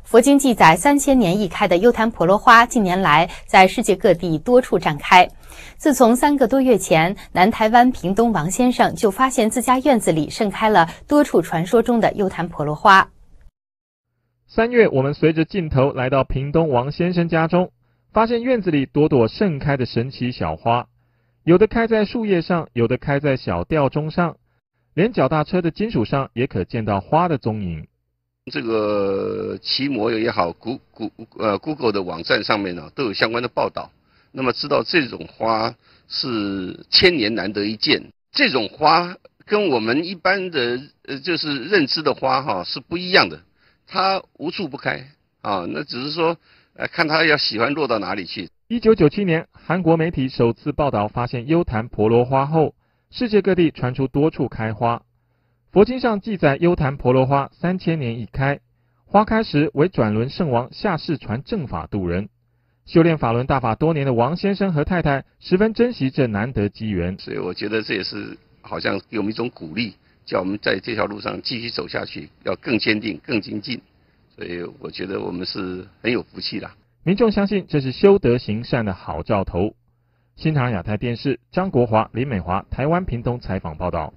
佛经记载3000年一开的优昙婆罗花，近年来在世界各地多处绽开。自从3个多月前，南台湾屏东王先生就发现自家院子里盛开了多处传说中的优昙婆罗花。 3月，我们随着镜头来到屏东王先生家中，发现院子里朵朵盛开的神奇小花，有的开在树叶上，有的开在小吊钟上，连脚踏车的金属上也可见到花的踪影。 这个奇摩也好，Google 的网站上面呢都有相关的报道。那么知道这种花是1000年难得一见，这种花跟我们一般的就是认知的花是不一样的，它无处不开啊，那只是说看它要喜欢落到哪里去。 1997年，韩国媒体首次报道发现优昙婆罗花后，世界各地传出多处开花。佛经上记载，优昙婆罗花3000年一开，花开时为转轮圣王下世传正法度人。修炼法轮大法多年的王先生和太太十分珍惜这难得机缘， 所以我觉得这也是好像给我们一种鼓励，叫我们在这条路上继续走下去，要更坚定、更精进。所以我觉得我们是很有福气啦。 民众相信这是修德行善的好兆头。新唐亚太电视张国华、林美华，台湾屏东采访报道。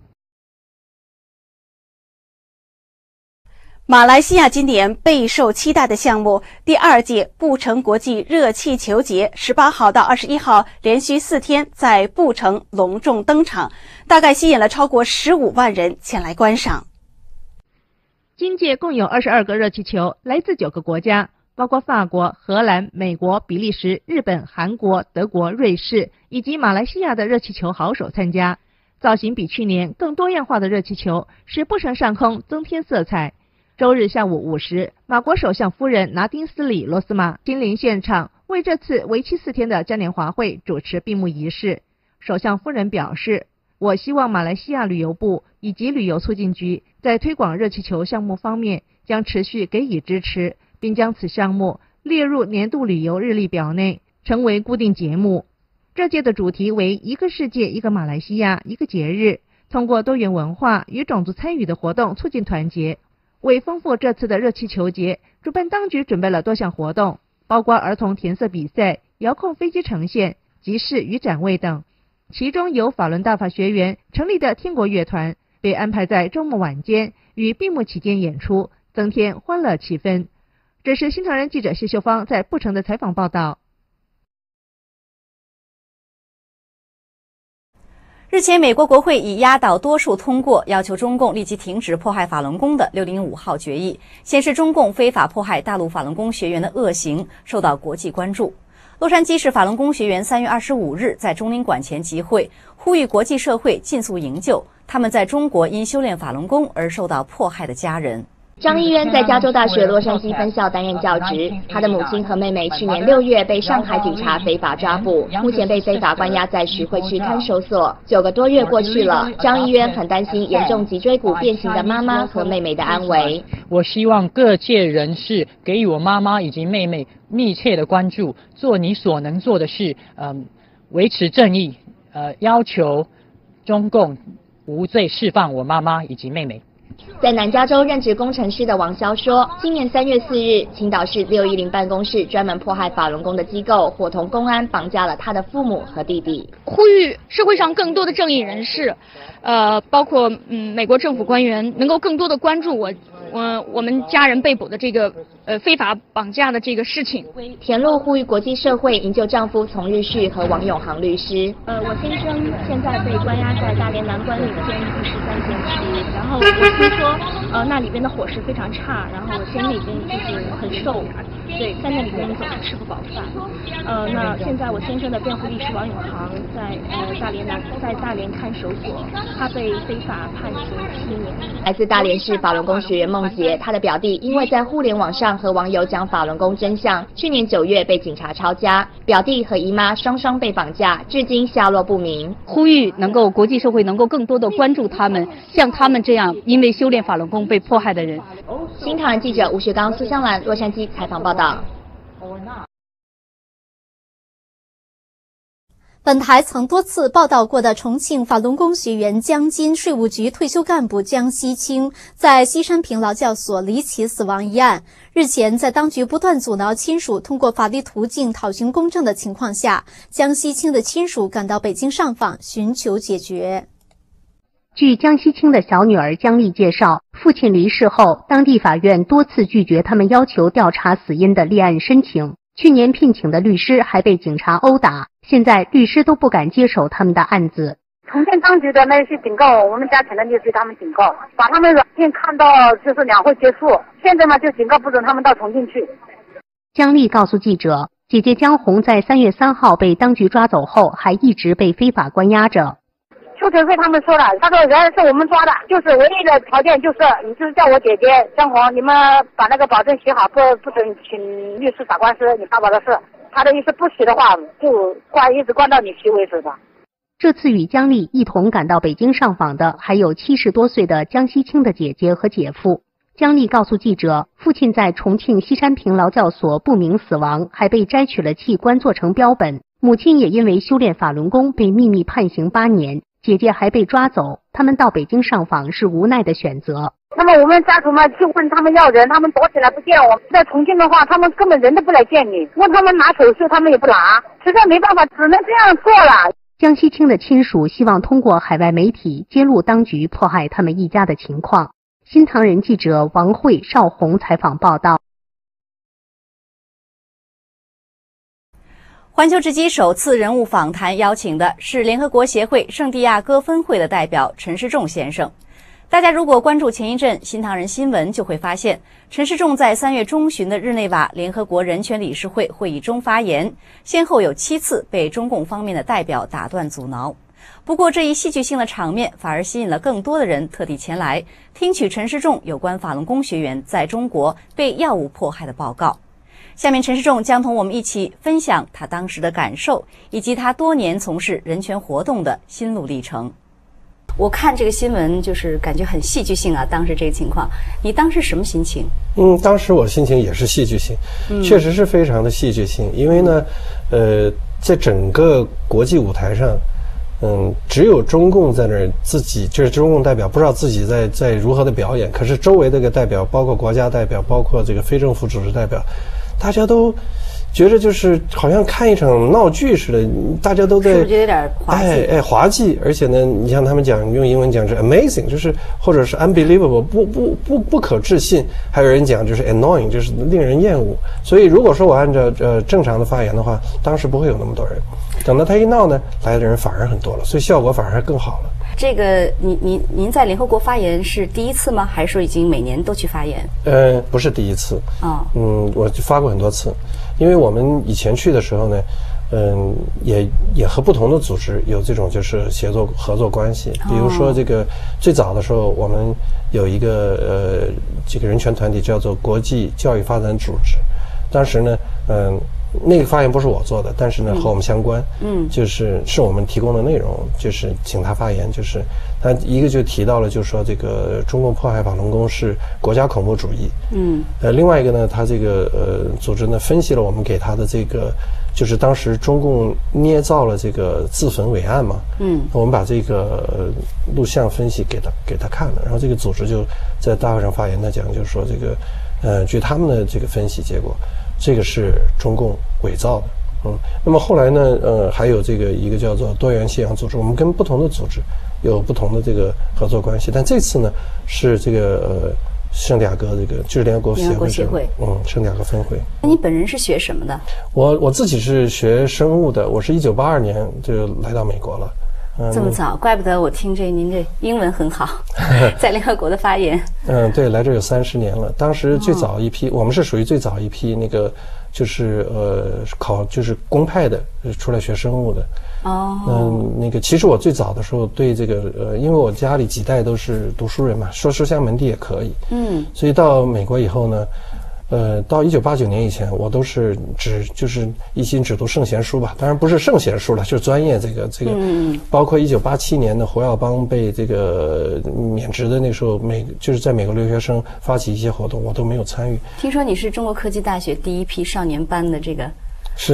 马来西亚今年备受期待的项目第2届布城国际热气球节18号到21号连续4天在布城隆重登场，大概吸引了超过15万人前来观赏。 今届共有22个热气球，来自9个国家，包括法国、荷兰、美国、比利时、日本、韩国、德国、瑞士以及马来西亚的热气球好手参加。造型比去年更多样化的热气球使布城上空增添色彩。周日下午5时，马国首相夫人拿丁斯里罗斯玛亲临现场，为这次为期4天的嘉年华会主持闭幕仪式。首相夫人表示，我希望马来西亚旅游部以及旅游促进局在推广热气球项目方面将持续给予支持，并将此项目列入年度旅游日历表内，成为固定节目。这届的主题为一个世界一个马来西亚一个节日，通过多元文化与种族参与的活动促进团结。为丰富这次的热气球节，主办当局准备了多项活动，包括儿童填色比赛、遥控飞机呈现、集市与展位等。其中由法轮大法学员成立的天国乐团被安排在周末晚间与闭幕期间演出，增添欢乐气氛。这是新唐人记者谢秀芳在布城的采访报道。 日前，美国国会以压倒多数通过要求中共立即停止迫害法轮功的605号决议，显示中共非法迫害大陆法轮功学员的恶行受到国际关注。洛杉矶市法轮功学员3月25日在中领馆前集会，呼吁国际社会尽速营救他们在中国因修炼法轮功而受到迫害的家人。 张一渊在加州大学洛杉矶分校担任教职，他的母亲和妹妹去年6月被上海警察非法抓捕，目前被非法关押在徐汇区看守所。9个多月过去了，张一渊很担心严重脊椎骨变形的妈妈和妹妹的安危。 我希望各界人士给予我妈妈以及妹妹密切的关注，做你所能做的事，维持正义，要求中共无罪释放我妈妈以及妹妹。 在南加州任职工程师的王潇说，今年3月4日，青岛市610办公室专门迫害法轮功的机构伙同公安绑架了他的父母和弟弟。 呼吁社会上更多的正义人士，包括美国政府官员能够更多的关注我们家人被捕的这个非法绑架的这个事情。 田露呼吁国际社会营救丈夫丛日旭和王永航律师。 我先生现在被关押在大连南关岭监狱第13监区，然后我听说那里边的伙食非常差，然后我先生已经就是很瘦，对，在那里边总是吃不饱饭。那现在我先生的辩护律师王永航在大连看守所，他被非法判刑7年。 来自大连市法轮功学员孟杰，他的表弟因为在互联网上和网友讲法轮功真相，去年9月被警察抄家，表弟和姨妈双双被绑架，至今下落不明。 呼吁能够国际社会能够更多的关注他们，像他们这样因为修炼法轮功被迫害的人。 新唐人记者吴学刚、苏香兰洛杉矶采访报道。 本台曾多次报道过的重庆法轮功学员江津税务局退休干部江西清在西山坪劳教所离奇死亡一案，日前在当局不断阻挠亲属通过法律途径讨寻公正的情况下，江西清的亲属赶到北京上访寻求解决。 据江西清的小女儿江丽介绍，父亲离世后，当地法院多次拒绝他们要求调查死因的立案申请。去年聘请的律师还被警察殴打，现在律师都不敢接手他们的案子。 重庆当局的那些警告，我们家请的律师他们警告，把他们软件看到就是两会结束，现在嘛就警告不准他们到重庆去。 江丽告诉记者，姐姐江红在3月3号被当局抓走后，还一直被非法关押着。 邱成飞他们说了，他说人是我们抓的，就是唯一的条件就是你就是叫我姐姐江红，你们把那个保证写好，不准请律师打官司，你爸爸的事。他的意思不写的话，就一直关到你提为止的。 这次与江丽一同赶到北京上访的，还有70多岁的江西清的姐姐和姐夫。江丽告诉记者，父亲在重庆西山坪劳教所不明死亡，还被摘取了器官做成标本。母亲也因为修炼法轮功被秘密判刑8年。姐姐还被抓走，他们到北京上访是无奈的选择。 那么我们家属嘛去问他们要人，他们躲起来不见我。在重庆的话，他们根本人都不来见你，问他们拿手术，他们也不拿，实在没办法，只能这样做了。 江西清的亲属希望通过海外媒体揭露当局迫害他们一家的情况。新唐人记者王慧、邵红采访报道。 环球直击首次人物访谈邀请的是联合国协会圣地亚哥分会的代表陈世仲先生。大家如果关注前一阵新唐人新闻，就会发现陈世仲在3月中旬的日内瓦联合国人权理事会会议中发言，先后有7次被中共方面的代表打断阻挠。不过这一戏剧性的场面反而吸引了更多的人特地前来听取陈世仲有关法轮功学员在中国被药物迫害的报告。下面陈世仲将同我们一起分享他当时的感受，以及他多年从事人权活动的心路历程。我看这个新闻就是感觉很戏剧性啊，当时这个情况，你当时什么心情？ 当时我心情也是戏剧性，确实是非常的戏剧性，因为呢，在整个国际舞台上，只有中共在那儿自己，就是中共代表不知道自己在如何的表演，可是周围这个代表，包括国家代表，包括这个非政府组织代表，大家都觉得就是好像看一场闹剧似的，大家都在， 是不是有点滑稽？ 滑稽，而且呢，你像他们讲用英文讲是 amazing， 就是或者是 unbelievable， 不可置信，还有人讲就是 annoying， 就是令人厌恶。所以如果说我按照正常的发言的话，当时不会有那么多人。等到他一闹呢，来的人反而很多了，所以效果反而更好了。 这个您在联合国发言是第一次吗？还是说已经每年都去发言？ 不是第一次。我发过很多次，因为我们以前去的时候呢，也和不同的组织有这种就是合作关系。比如说这个最早的时候，我们有一个这个人权团体叫做国际教育发展组织，当时呢，那个发言不是我做的，但是呢和我们相关，就是我们提供的内容，就是请他发言，就是他一个就提到了，就是说这个中共迫害法轮功是国家恐怖主义，另外一个呢，他这个组织呢分析了我们给他的这个，就是当时中共捏造了这个自焚伪案嘛，我们把这个录像分析给他看了，然后这个组织就在大会上发言，他讲就是说这个据他们的这个分析结果，这个是中共伪造的，那么后来呢，还有这个一个叫做多元信仰组织，我们跟不同的组织有不同的这个合作关系，但这次呢是这个圣地亚哥这个就是联合国协会，圣地亚哥分会。 那你本人是学什么的？ 我自己是学生物的，我是1982年就来到美国了。 这么早，怪不得我听您这英文很好，在联合国的发言。 对，来这有30年了。当时最早一批，我们是属于最早一批那个，就是就是公派的出来学生物的。那个其实我最早的时候对这个因为我家里几代都是读书人嘛，说书香门第也可以。所以到美国以后呢。到1989年以前，我都是就是一心只读圣贤书吧，当然不是圣贤书了，就是专业这个，包括1987年的胡耀邦被这个免职的那时候，就是在美国留学生发起一些活动，我都没有参与。 听说你是中国科技大学第一批少年班的这个是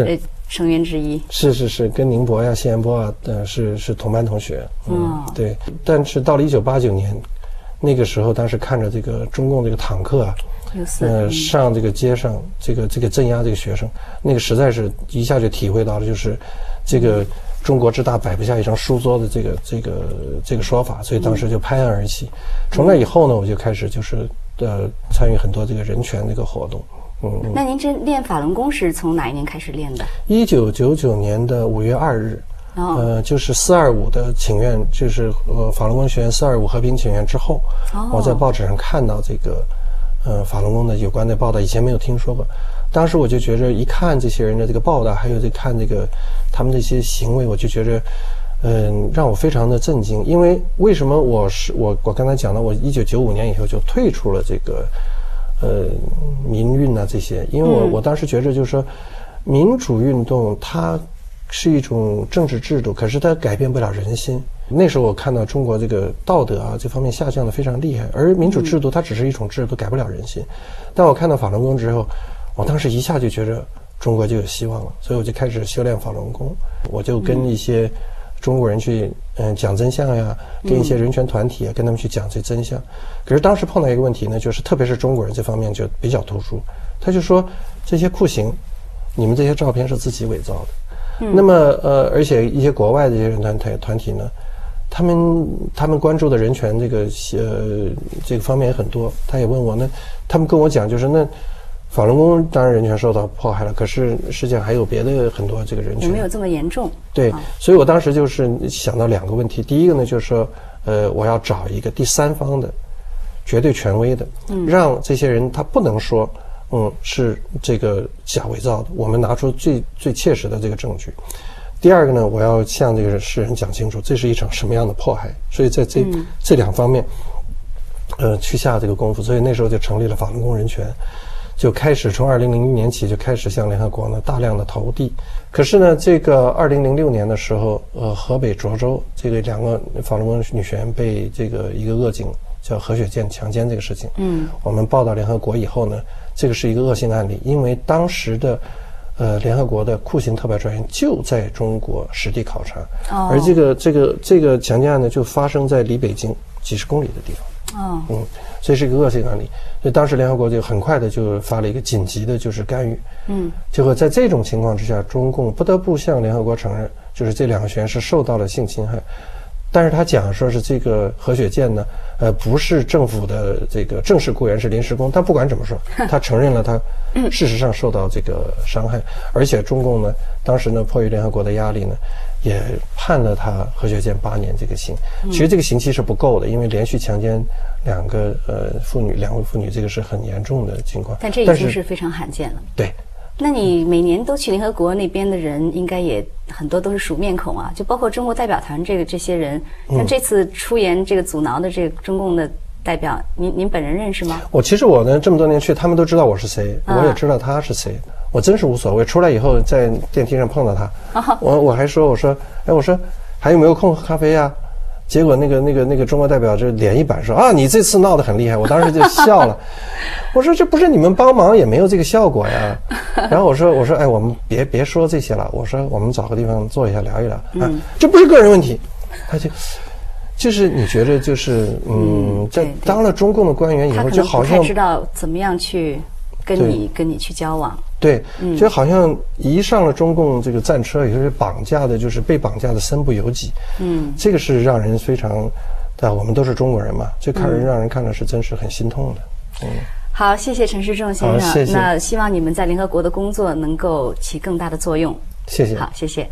成员之一。 是，跟宁波呀、谢延波啊，是同班同学。对。但是到了1989年，那个时候，当时看着这个中共这个坦克啊，上这个街上，这个镇压这个学生，那个实在是一下就体会到了，就是这个中国之大摆不下一张书桌的这个说法，所以当时就拍案而起。从那以后呢，我就开始就是参与很多这个人权这个活动。 那您这练法轮功是从哪一年开始练的 ？1999年的5月2日，就是425的请愿，就是法轮功学院425和平请愿之后，我在报纸上看到这个法轮功的有关的报道，以前没有听说过。当时我就觉着，一看这些人的这个报道，还有看这个他们这些行为，我就觉着，让我非常的震惊。因为为什么我刚才讲到，我1995年以后就退出了这个民运啊这些，因为我当时觉着就是说，民主运动它是一种政治制度，可是它改变不了人心。那时候我看到中国这个道德啊这方面下降的非常厉害，而民主制度它只是一种制度，改不了人心。但我看到法轮功之后，我当时一下就觉得中国就有希望了，所以我就开始修炼法轮功。我就跟一些中国人去讲真相呀，跟一些人权团体啊，跟他们去讲这真相。可是当时碰到一个问题呢，就是特别是中国人这方面就比较突出，他就说这些酷刑，你们这些照片是自己伪造的。那么而且一些国外的一些人团体呢，他们关注的人权这个方面也很多。他也问我呢，他们跟我讲就是那法轮功当然人权受到迫害了，可是世界上还有别的很多这个人权有没有这么严重？ 对，所以我当时就是想到2个问题。第一个呢，就是说我要找一个第三方的绝对权威的，让这些人他不能说是这个假伪造的，我们拿出最切实的这个证据。第二个呢，我要向这个世人讲清楚这是一场什么样的迫害，所以在这2方面去下这个功夫。所以那时候就成立了法轮功人权，就开始从2001年起就开始向联合国呢大量的投递。可是呢，这个2006年的时候，河北涿州这个2个法轮功女学员被这个一个恶警叫何雪健强奸这个事情，我们报到联合国以后呢，这个是一个恶性案例，因为当时的联合国的酷刑特派专员就在中国实地考察，而这个强奸案呢就发生在离北京几十公里的地方，这是一个恶性案例。所以当时联合国就很快的就发了一个紧急的就是干预，结果在这种情况之下，中共不得不向联合国承认，就是这2个学员是受到了性侵害。但是他讲说是这个何雪健呢，不是政府的这个正式雇员，是临时工。但不管怎么说，他承认了他事实上受到这个伤害，而且中共呢，当时呢迫于联合国的压力呢，也判了他何雪健8年这个刑。其实这个刑期是不够的，因为连续强奸2位妇女，这个是很严重的情况。 但这已经是非常罕见了。 对。 那你每年都去联合国那边的人，应该也很多都是熟面孔啊，就包括中国代表团这些人，像这次出言这个阻挠的这个中共的代表，您本人认识吗？ 其实我呢这么多年去，他们都知道我是谁，我也知道他是谁，我真是无所谓。出来以后在电梯上碰到他，我还说我说还有没有空喝咖啡啊？结果那个中国代表就脸一板说啊，你这次闹得很厉害，我当时就笑了。我说这不是你们帮忙也没有这个效果呀。然后我说哎，我们别说这些了，我说我们找个地方坐一下聊一聊啊，这不是个人问题。他就是你觉得就是在当了中共的官员以后，就好像不太知道怎么样去跟你去交往。 对，就好像一上了中共这个战车，也就是被绑架的身不由己。这个是让人非常，我们都是中国人嘛，这让人看了是真是很心痛的。 好，谢谢陈时中先生。 谢谢。 那希望你们在联合国的工作能够起更大的作用。 谢谢。 好，谢谢。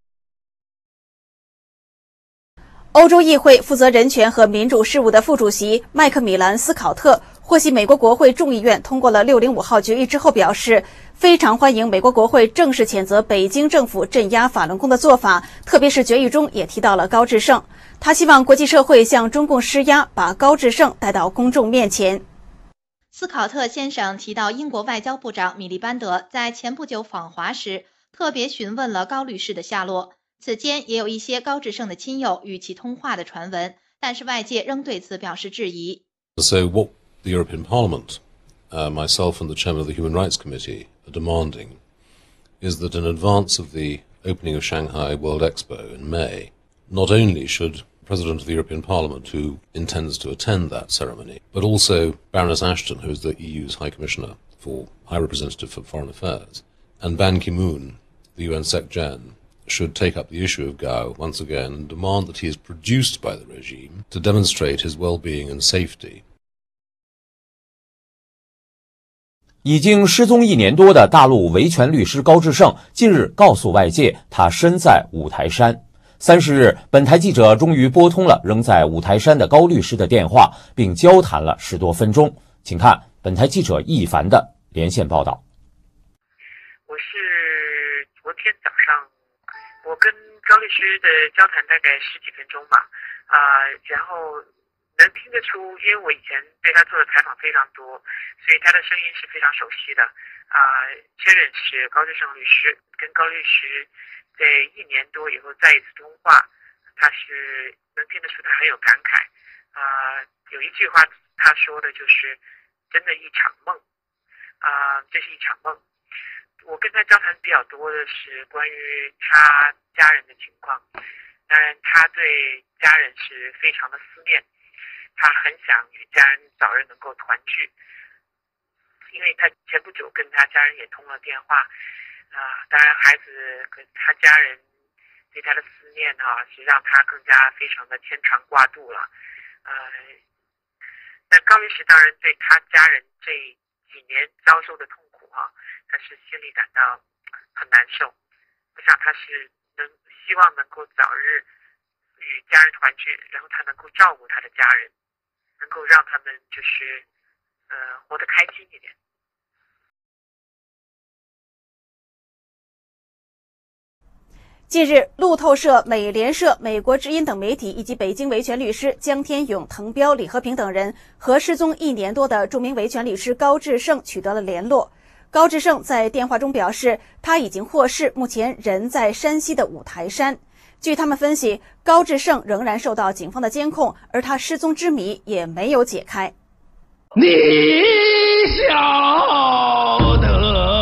欧洲议会负责人权和民主事务的副主席麦克米兰·斯考特获悉美国国会众议院通过了605号决议之后表示，非常欢迎美国国会正式谴责北京政府镇压法轮功的做法，特别是决议中也提到了高志胜。他希望国际社会向中共施压，把高志胜带到公众面前。 斯考特先生提到，英国外交部长米利班德在前不久访华时，特别询问了高律师的下落。此间也有一些高志胜的亲友与其通话的传闻，但是外界仍对此表示质疑。 So what the European Parliament, myself and the chairman of the Human Rights Committee are demanding is that in advance of the opening of Shanghai World Expo in May, not only should President of the European Parliament, who intends to attend that ceremony, but also Baroness Ashton, who is the EU's High Commissioner for High Representative for Foreign Affairs, and Ban Ki-moon, the UN Sec-Gen, should take up the issue of Gao once again and demand that he is produced by the regime to demonstrate his well-being and safety. 已经失踪1年多的大陆维权律师高志胜近日告诉外界，他身在五台山。30日，本台记者终于拨通了仍在五台山的高律师的电话，并交谈了10多分钟。请看本台记者易凡的连线报道。 我是昨天早上，我跟高律师的交谈大概10几分钟吧，然后能听得出，因为我以前对他做的采访非常多，所以他的声音是非常熟悉的。确认是高志胜律师，跟高律师在1年多以后再一次通话，他是能听得出他很有感慨。有一句话他说的就是"真的一场梦"，这是一场梦。我跟他交谈比较多的是关于他家人的情况，当然他对家人是非常的思念。他很想与家人早日能够团聚，因为他前不久跟他家人也通了电话，当然孩子跟他家人对他的思念是让他更加非常的牵肠挂肚了。那高律师当然对他家人这几年遭受的痛苦他是心里感到很难受。我想他是希望能够早日与家人团聚，然后他能够照顾他的家人。能够让他们就是活得开心一点。 近日，路透社、美联社、美国之音等媒体以及北京维权律师江天勇、滕彪、李和平等人和失踪1年多的著名维权律师高志胜取得了联络。高志胜在电话中表示，他已经获释，目前人在山西的五台山。据他们分析，高志胜仍然受到警方的监控，而他失踪之谜也没有解开。 你晓得，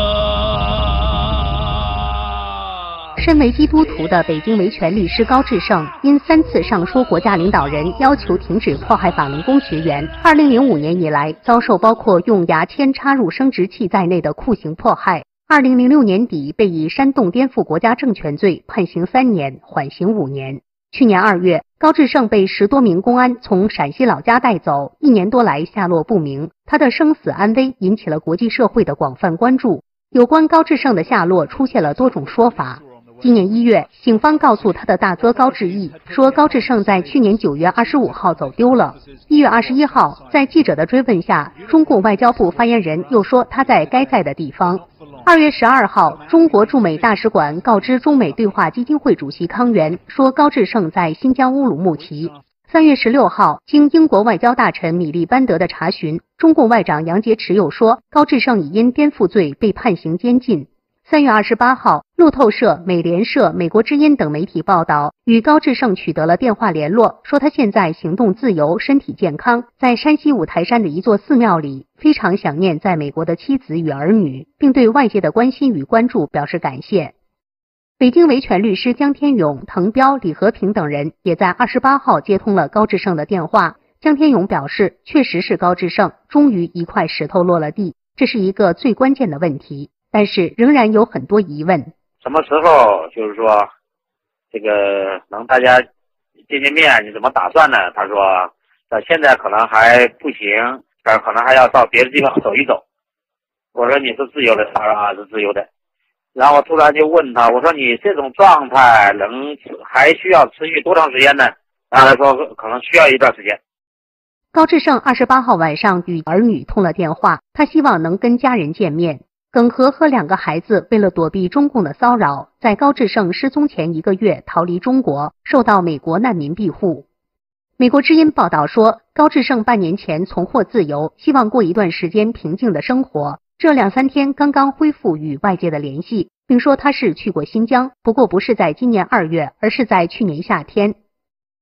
身为基督徒的北京维权律师高志胜，因3次上书国家领导人要求停止迫害法轮功学员，2005年以来遭受包括用牙签插入生殖器在内的酷刑迫害。2006年底被以煽动颠覆国家政权罪判刑3年，缓刑5年。去年2月，高志胜被10多名公安从陕西老家带走，1年多来下落不明，他的生死安危引起了国际社会的广泛关注。有关高志胜的下落出现了多种说法。今年1月，警方告诉他的大哥高志毅说，高志胜在去年9月25号走丢了。1月21号，在记者的追问下，中共外交部发言人又说他在该在的地方。2月12号，中国驻美大使馆告知中美对话基金会主席康源，说高志胜在新疆乌鲁木齐。3月16号，经英国外交大臣米利班德的查询，中共外长杨洁篪又说，高志胜已因颠覆罪被判刑监禁。3月28号，路透社、美联社、美国之音等媒体报道，与高志胜取得了电话联络，说他现在行动自由，身体健康，在山西五台山的一座寺庙里，非常想念在美国的妻子与儿女，并对外界的关心与关注表示感谢。北京维权律师江天勇、滕彪、李和平等人也在28号接通了高志胜的电话。江天勇表示，确实是高志胜，终于一块石头落了地，这是一个最关键的问题。但是仍然有很多疑问。 什么时候就是说这个能大家见见面，你怎么打算呢？他说现在可能还不行，可能还要到别的地方走一走。我说你是自由的，他说是自由的。然后突然就问他，我说你这种状态还需要持续多长时间呢？然后他说可能需要一段时间。 高志胜28号晚上与儿女通了电话，他希望能跟家人见面。耿和和2个孩子为了躲避中共的骚扰，在高志胜失踪前1个月逃离中国，受到美国难民庇护。美国之音报道说，高志胜半年前重获自由，希望过一段时间平静的生活，这2、3天刚刚恢复与外界的联系，并说他是去过新疆，不过不是在今年2月，而是在去年夏天。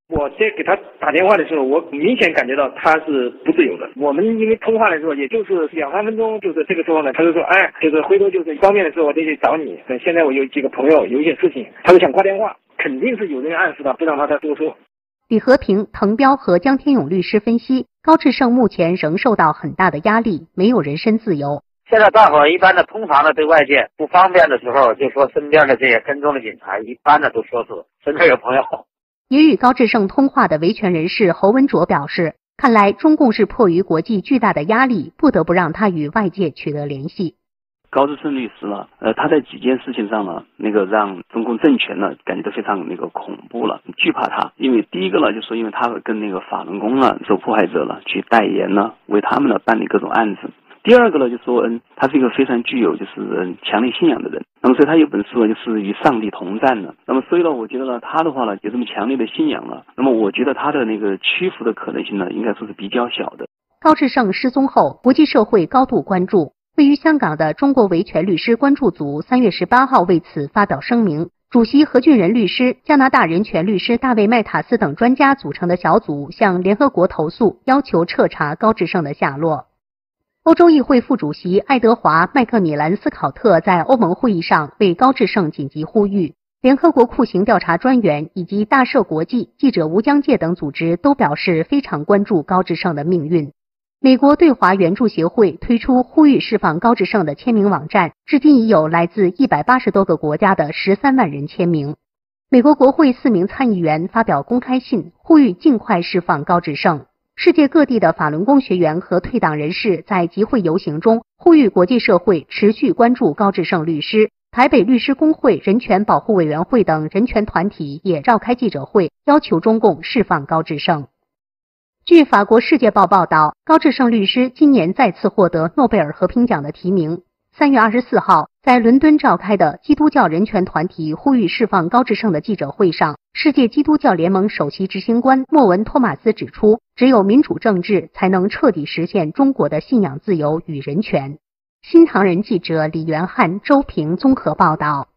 我在给他打电话的时候，我明显感觉到他是不自由的。我们因为通话的时候，也就是2-3分钟，就是这个时候呢，他就说，就是回头就是方便的时候我再去找你。现在我有几个朋友有一些事情，他就想挂电话，肯定是有人暗示他，不让他再多说。 李和平、滕彪和江天勇律师分析，高志胜目前仍受到很大的压力，没有人身自由。 现在大伙儿一般的通常的对外界不方便的时候，就说身边的这些跟踪的警察，一般的都说是身边有朋友。 也与高志胜通话的维权人士侯文卓表示，看来中共是迫于国际巨大的压力，不得不让他与外界取得联系。 高志胜律师呢，他在几件事情上呢，让中共政权呢感觉到非常恐怖了，惧怕他。因为第一个呢，就说因为他跟法轮功受迫害者去代言呢，为他们办理各种案子。第二个呢，就说他是一个非常具有强烈信仰的人。那么所以他有本书就是与上帝同战的。那么所以呢，我觉得呢，他的话呢有这么强烈的信仰了。那么我觉得他的屈服的可能性呢，应该说是比较小的。 高志胜失踪后，国际社会高度关注。位于香港的中国维权律师关注组3月18号为此发表声明，主席何俊仁律师、加拿大人权律师大卫麦塔斯等专家组成的小组向联合国投诉，要求彻查高志胜的下落。欧洲议会副主席爱德华·麦克米兰斯考特在欧盟会议上为高志胜紧急呼吁，联合国酷刑调查专员以及大赦国际、记者无疆界等组织都表示非常关注高志胜的命运。美国对华援助协会推出呼吁释放高志胜的签名网站，至今已有来自180多个国家的13万人签名。美国国会4名参议员发表公开信，呼吁尽快释放高志胜。世界各地的法轮功学员和退党人士在集会游行中呼吁国际社会持续关注高志胜律师。台北律师公会、人权保护委员会等人权团体也召开记者会，要求中共释放高志胜。据法国《世界报》报道，高志胜律师今年再次获得诺贝尔和平奖的提名。3月24号，在伦敦召开的基督教人权团体呼吁释放高志胜的记者会上，世界基督教联盟首席执行官莫文·托马斯指出，只有民主政治才能彻底实现中国的信仰自由与人权。新唐人记者李元汉、周平综合报道。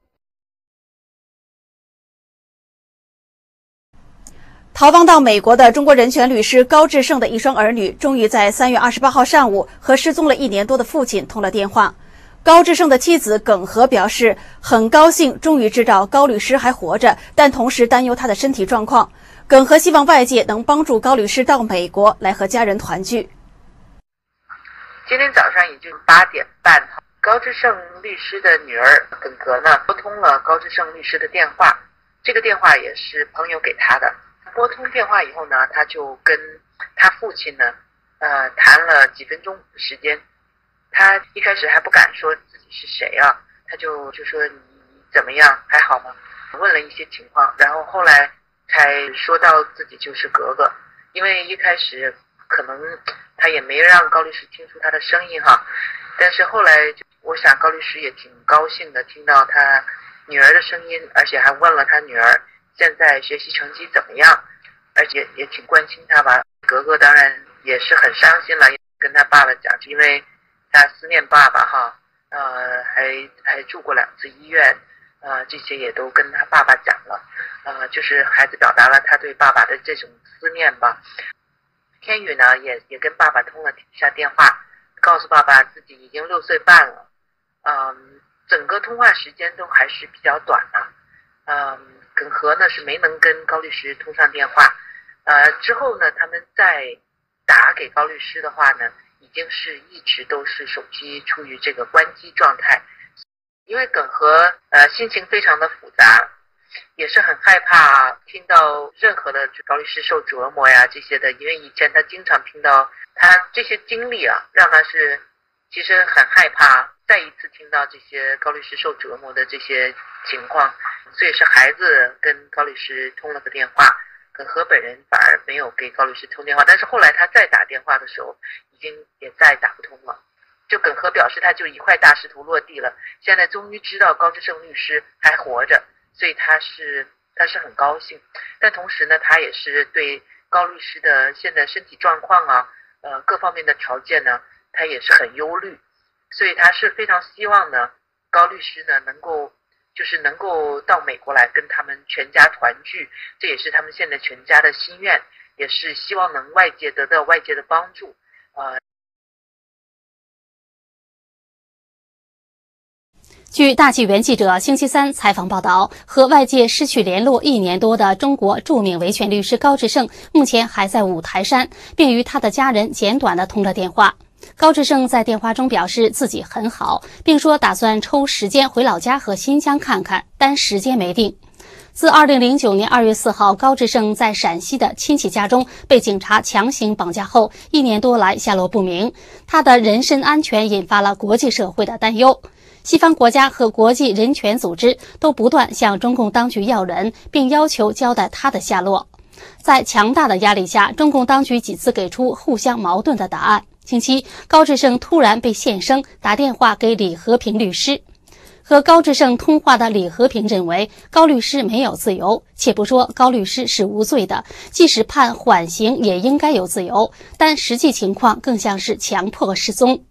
逃亡到美国的中国人权律师高志胜的一双儿女，终于在3月28号上午和失踪了1年多的父亲通了电话。高志胜的妻子耿和表示，很高兴终于知道高律师还活着，但同时担忧他的身体状况。耿和希望外界能帮助高律师到美国来和家人团聚。 今天早上也就8点半，高志胜律师的女儿耿和呢拨通了高志胜律师的电话，这个电话也是朋友给他的。拨通电话以后呢，他就跟他父亲呢谈了几分钟时间。他一开始还不敢说自己是谁啊，他就说你怎么样，还好吗？问了一些情况，然后后来才说到自己就是格格。因为一开始可能他也没让高律师听出他的声音哈，但是后来我想高律师也挺高兴的，听到他女儿的声音，而且还问了他女儿现在学习成绩怎么样，而且也挺关心他吧。格格当然也是很伤心了，跟他爸爸讲，因为他思念爸爸哈，还住过2次医院，这些也都跟他爸爸讲了，就是孩子表达了他对爸爸的这种思念吧。天宇呢也跟爸爸通了一下电话，告诉爸爸自己已经6岁半了，整个通话时间都还是比较短的。耿和呢是没能跟高律师通上电话，之后呢他们再打给高律师的话呢，已经是一直都是手机处于这个关机状态。因为耿和心情非常的复杂，也是很害怕听到任何的高律师受折磨呀这些的，因为以前他经常听到他这些经历啊，让他是其实很害怕再一次听到这些高律师受折磨的这些情况，所以是孩子跟高律师通了个电话，耿和本人反而没有给高律师通电话，但是后来他再打电话的时候已经也再打不通了。就耿和表示他就一块大石头落地了，现在终于知道高志胜律师还活着，所以他是很高兴。但同时呢，他也是对高律师的现在身体状况啊，各方面的条件呢，他也是很忧虑，所以他是非常希望呢高律师呢能够就是能够到美国来跟他们全家团聚，这也是他们现在全家的心愿，也是希望能得到外界的帮助。 据大纪元记者星期三采访报道，和外界失去联络1年多的中国著名维权律师高志胜目前还在五台山，并与他的家人简短地通了电话。高志胜在电话中表示自己很好，并说打算抽时间回老家和新疆看看，但时间没定。自2009年2月4号，高志胜在陕西的亲戚家中被警察强行绑架后，1年多来下落不明，他的人身安全引发了国际社会的担忧。西方国家和国际人权组织都不断向中共当局要人，并要求交代他的下落。在强大的压力下，中共当局几次给出互相矛盾的答案。近期，高志胜突然被现身，打电话给李和平律师。和高志胜通话的李和平认为，高律师没有自由。且不说高律师是无罪的，即使判缓刑也应该有自由，但实际情况更像是强迫失踪。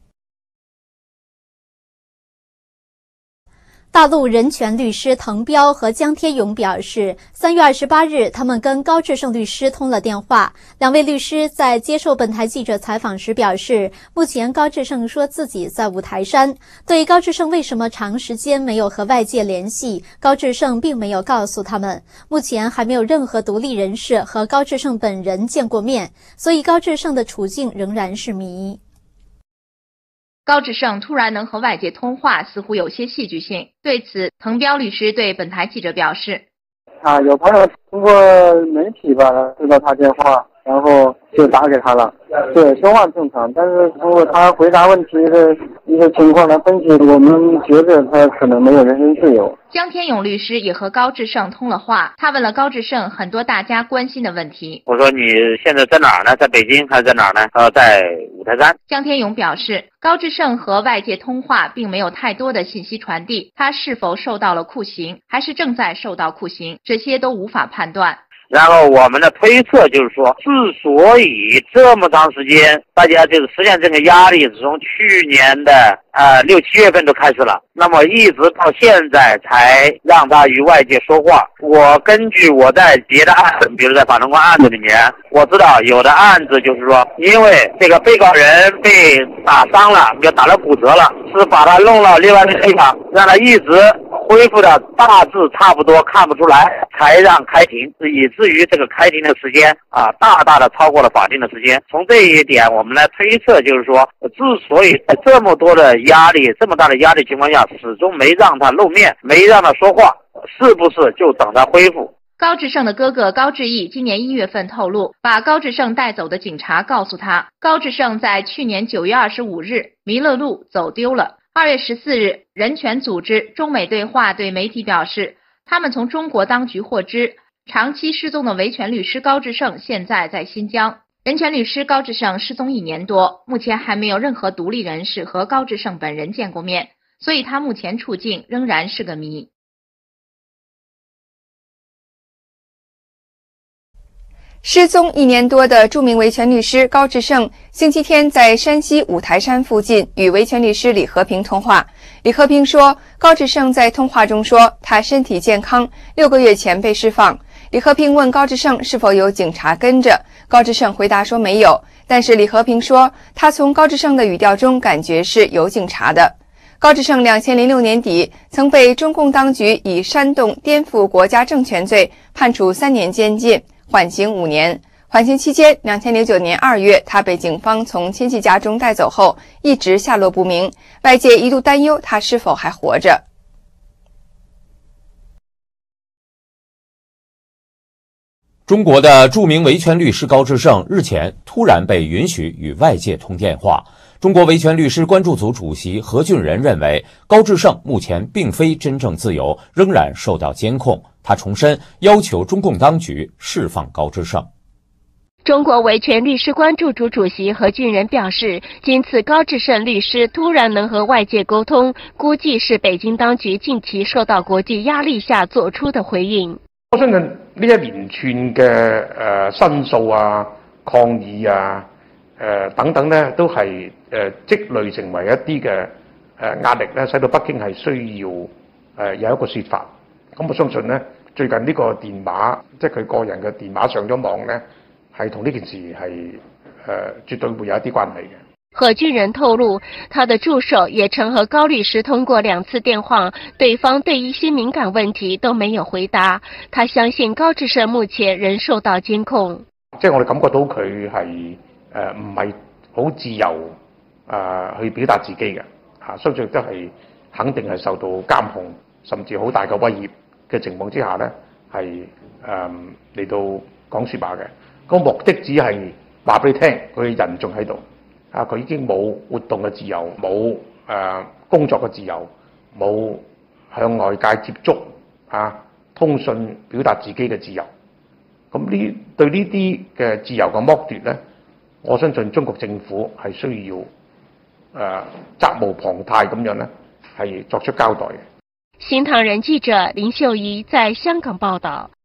大陆人权律师滕彪和江天勇表示，3月28日，他们跟高志胜律师通了电话。两位律师在接受本台记者采访时表示，目前高志胜说自己在五台山。对于高志胜为什么长时间没有和外界联系，高志胜并没有告诉他们。目前还没有任何独立人士和高志胜本人见过面，所以高志胜的处境仍然是谜。 高志胜突然能和外界通话，似乎有些戏剧性。对此，滕彪律师对本台记者表示： 有朋友通过媒体吧知道他电话，然后就打给他了。对，说话正常，但是通过他回答问题的一些情况来分析，我们觉得他可能没有人身自由。 江天勇律师也和高志胜通了话，他问了高志胜很多大家关心的问题。 我说你现在在哪儿呢？在北京还是在哪儿呢？在五台山。 江天勇表示，高志胜和外界通话并没有太多的信息传递，他是否受到了酷刑，还是正在受到酷刑，这些都无法判断。 然后我们的推测就是说，之所以这么长时间，大家就是实现这个压力是从去年的6、7月份都开始了，那么一直到现在才让他与外界说话。我根据我在别的案子，比如在法轮功案子里面，我知道有的案子就是说，因为这个被告人被打伤了，就打了骨折了，是把他弄到另外一个地方，让他一直恢复的大致差不多看不出来，才让开庭，以至于这个开庭的时间大大的超过了法定的时间。从这一点我们来推测，就是说之所以在这么多的压力，这么大的压力情况下，始终没让他露面，没让他说话，是不是就等他恢复？ 高志胜的哥哥高志毅今年1月份透露，把高志胜带走的警察告诉他，高志胜在去年9月25日弥勒路走丢了。2月14日，人权组织中美对话对媒体表示，他们从中国当局获知，长期失踪的维权律师高志胜现在在新疆。人权律师高志胜失踪1年多，目前还没有任何独立人士和高志胜本人见过面，所以他目前处境仍然是个谜。 失踪1年多的著名维权律师高志胜，星期天在山西五台山附近与维权律师李和平通话。李和平说，高志胜在通话中说他身体健康，6个月前被释放。李和平问高志胜是否有警察跟着，高志胜回答说没有，但是李和平说他从高志胜的语调中感觉是有警察的。高志胜2006年底曾被中共当局以煽动颠覆国家政权罪判处3年监禁，缓刑5年。缓刑期间，2009年2月，他被警方从亲戚家中带走后，一直下落不明，外界一度担忧他是否还活着。 中国的著名维权律师高志胜日前突然被允许与外界通电话。中国维权律师关注组主席何俊仁认为，高志胜目前并非真正自由，仍然受到监控。他重申要求中共当局释放高志胜。 中国维权律师关注组主席何俊仁表示，今次高志胜律师突然能和外界沟通，估计是北京当局近期受到国际压力下做出的回應。 我相信呢一連串嘅申訴啊、抗議啊、等等呢，都係積累成為一啲嘅壓力咧，使到北京係需要有一個說法。咁我相信呢，最近呢個電話，即係佢個人嘅電話上咗網呢，係同呢件事係絕對會有一啲關係嘅。 何俊仁透露，他的助手也曾和高律師通過2次電話，對方對一些敏感問題都沒有回答。他相信高志勝目前仍受到監控。 即係我哋感覺到佢係唔係好自由去表達自己嘅相信都係肯定係受到監控，甚至好大嘅威脅嘅情況之下呢，係嚟到講説話嘅。個目的只係話俾你聽，佢人仲喺度。佢已經冇活動嘅自由，冇工作嘅自由，冇向外界接觸通訊表達自己嘅自由。咁對呢啲嘅自由嘅剝奪呢，我相信中國政府係需要責無旁貸咁樣呢，係作出交代嘅。 新唐人記者林秀儀在香港報道。